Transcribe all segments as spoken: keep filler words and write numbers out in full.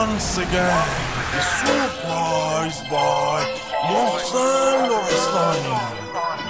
once again, the surprise by Mohsen Lorestani.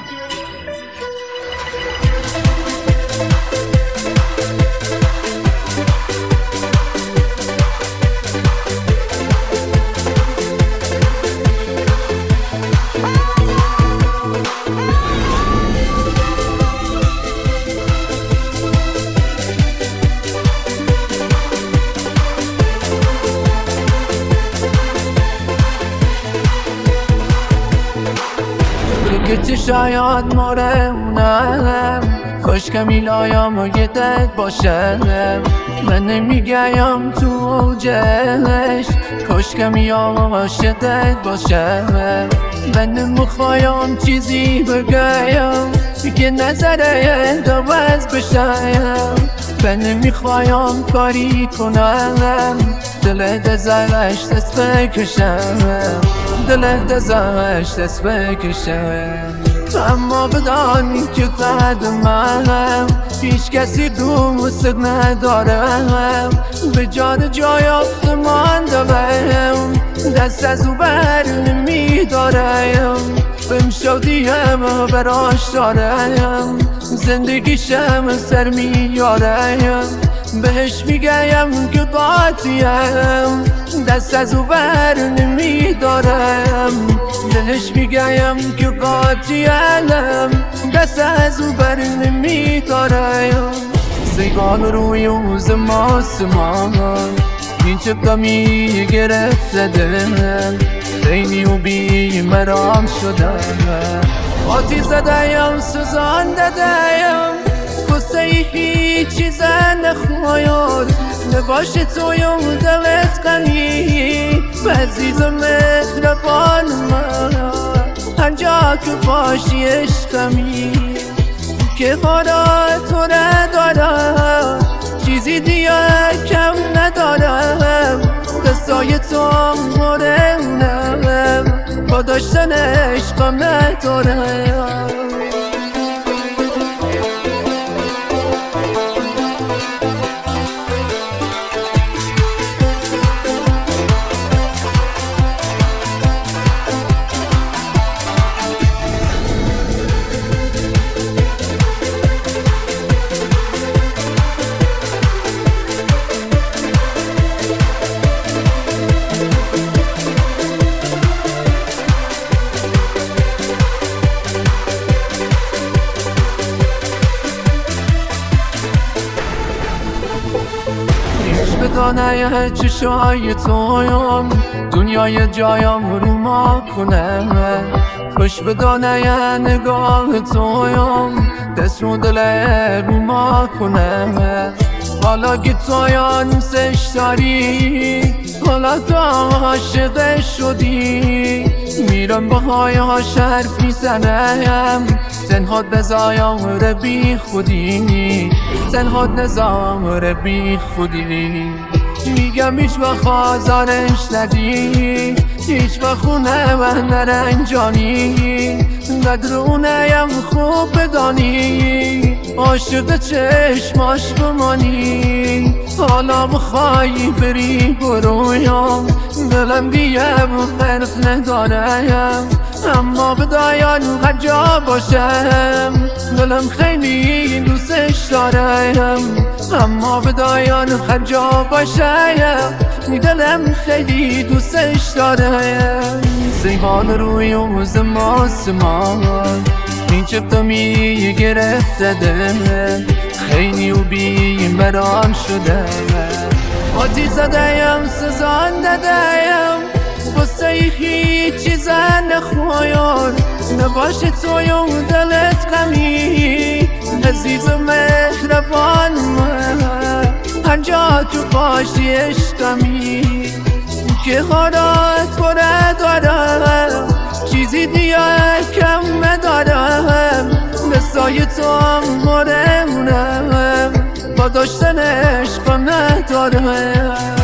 که شاید مارمونم کاش که میلایم و یه دد باشم من نمیگیم تو اوجش کاش که میام و شدت باشم من نمیخوایم چیزی بگم که نظره دوز بشم من نمیخوایم کاری کنم دل دزرش دست بکشم دل دزرش دست بکشم اما بدانی که قد منم هیچ کسی دوست ندارم به جان جای آفتمان دارم دست از او بر نمیدارم بهم شادیم و براش دارم زندگیشم سر میارم بهش میگم که قاطیم دست از او بر نمیدارم بهش میگم که قاطیم دست از او بر نمیدارم سیگان روی اوز ماسمان این چپتا میگرفت دلم خیلی و بی مرام شدم آتی زدیم سوزان دادیم قصه هیچی زن نخواید نباشه تویم دلت غنی عزیز و مهربان من هر جا که باشی عشقمی که حالا تو ندارم چیزی دیگه کم ندارم قصای تو مورنم با داشتن عشقم ندارم بدانه چشای تویم دنیای جایم رو ما کنه خوش بدانه نگاه تویم دست رو دل رو ما کنه حالا که تویان سش داری حالا تو عاشق شدی میرم بهای ها شرف میزنم تنها نزایم رو بی خودی تنها نزایم بی خودی میگم هیچ وقت آزارش ندی هیچ وقت خونه من نرنجانی قدر اونیم خوب بدانی عاشق چشماش بمانی حالا بخوایی بری برویم دلم دیگه حرف ندارم اما بدایم هر جا باشم دلم خیلی دوستش دارم اما بدایم هر جا باشم دلم خیلی دوستش دارم سیبان روی اوز ماسمان این چپتا میگرفت دلم خیلی و بی مرام شدم آتی زدیم سزان دادیم قصه هیچی زن نخواید نباشه تویم دلت غمی عزیز و مهربان من هر جا تو باشی عشقمی که حالا تو ندارم چیزی دیگه کم ندارم نسای تو مورمونم با داشتن عشقم ندارم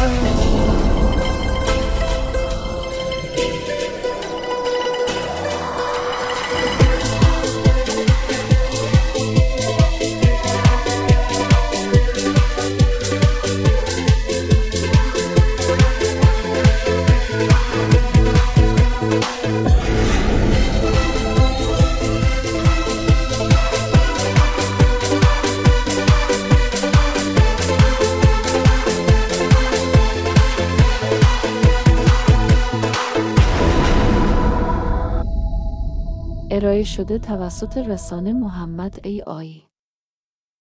ارائه شده توسط رسانه محمد ای آی